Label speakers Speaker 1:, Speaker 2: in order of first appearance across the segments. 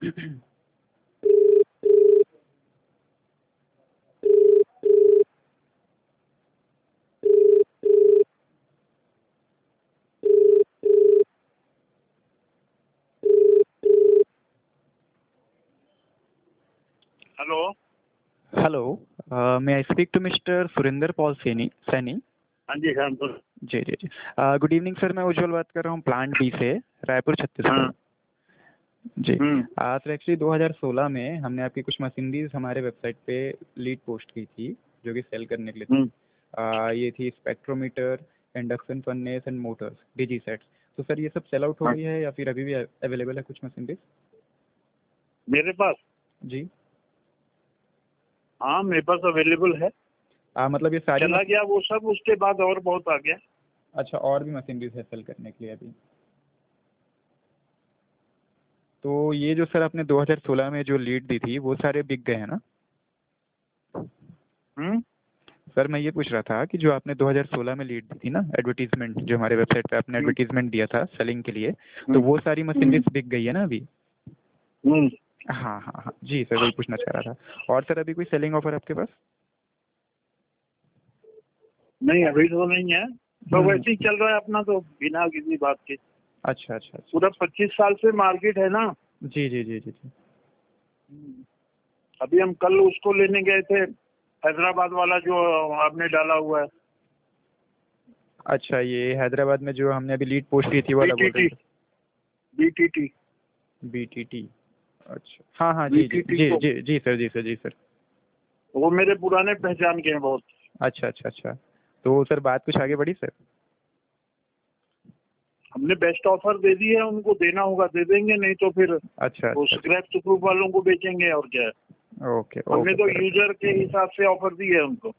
Speaker 1: Hello.
Speaker 2: Hello, may I speak to mister Surendra Pal Saini?
Speaker 1: हाँ जी sir.
Speaker 2: जी जी जी। गुड इवनिंग सर, मैं उज्जवल बात कर रहा हूँ प्लांट बी से, रायपुर छत्तीसगढ़। जी सर, एक्चुअली 2016 में हमने आपकी कुछ मशीनरीज हमारे वेबसाइट पे लीड पोस्ट की थी जो कि सेल करने के लिए थी। ये थी spectrometer, induction furnace and motors, DG sets. तो सर ये सब सेल आउट हो गई है या फिर अभी भी अवेलेबल है कुछ मशीनरीज
Speaker 1: मेरे पास?
Speaker 2: जी
Speaker 1: हाँ मेरे पास अवेलेबल है।
Speaker 2: मतलब ये सारी
Speaker 1: चला गया वो सब, उसके बाद और बहुत आ गया।
Speaker 2: अच्छा, और भी मशीनरीज है सेल करने के लिए अभी? तो ये जो सर आपने 2016 में जो लीड दी थी वो सारे बिक गए हैं ना? सर मैं ये पूछ रहा था कि जो आपने 2016 में लीड दी थी ना, एडवर्टीजमेंट, जो हमारे वेबसाइट पे आपने एडवर्टीजमेंट दिया था सेलिंग के लिए, तो वो सारी मशीनरीज बिक गई है ना अभी? हाँ हाँ हाँ जी सर, वही पूछना चाह रहा था। और सर अभी कोई सेलिंग ऑफर आपके पास?
Speaker 1: नहीं अभी तो नहीं है, तो वैसे ही चल रहा है अपना, तो बिना किसी बात के।
Speaker 2: अच्छा अच्छा अच्छा।
Speaker 1: पूरा 25 साल से मार्केट है ना।
Speaker 2: जी जी जी जी जी।
Speaker 1: अभी हम कल उसको लेने गए थे, हैदराबाद वाला जो आपने डाला हुआ है।
Speaker 2: अच्छा, ये हैदराबाद में जो हमने अभी लीड पोस्ट की थी वाला बोल रहे हैं?
Speaker 1: बीटीटी।
Speaker 2: बीटीटी, अच्छा हाँ हाँ जी जी जी जी जी सर, जी सर जी सर।
Speaker 1: वो मेरे पुराने पहचान के हैं बहुत।
Speaker 2: अच्छा अच्छा अच्छा। तो सर बात कुछ आगे बढ़ी सर?
Speaker 1: हमने बेस्ट ऑफर दे दी है, उनको देना होगा दे देंगे, नहीं तो फिर
Speaker 2: अच्छा
Speaker 1: वो स्क्रैप स्क्रूप वालों को बेचेंगे और क्या है।
Speaker 2: ओके
Speaker 1: हमने तो यूजर के हिसाब से ऑफर दी है उनको।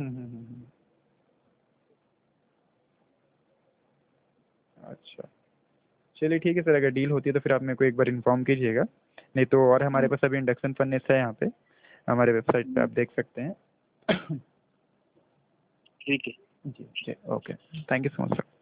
Speaker 2: अच्छा चलिए ठीक है सर, अगर डील होती है तो फिर आप मेरे को एक बार इन्फॉर्म कीजिएगा, नहीं तो और हमारे पास अभी इंडक्शन फर्नेस है यहाँ पे, हमारे वेबसाइट पे आप देख सकते हैं।
Speaker 1: ठीक है
Speaker 2: जी जी okay, thank you so much sir.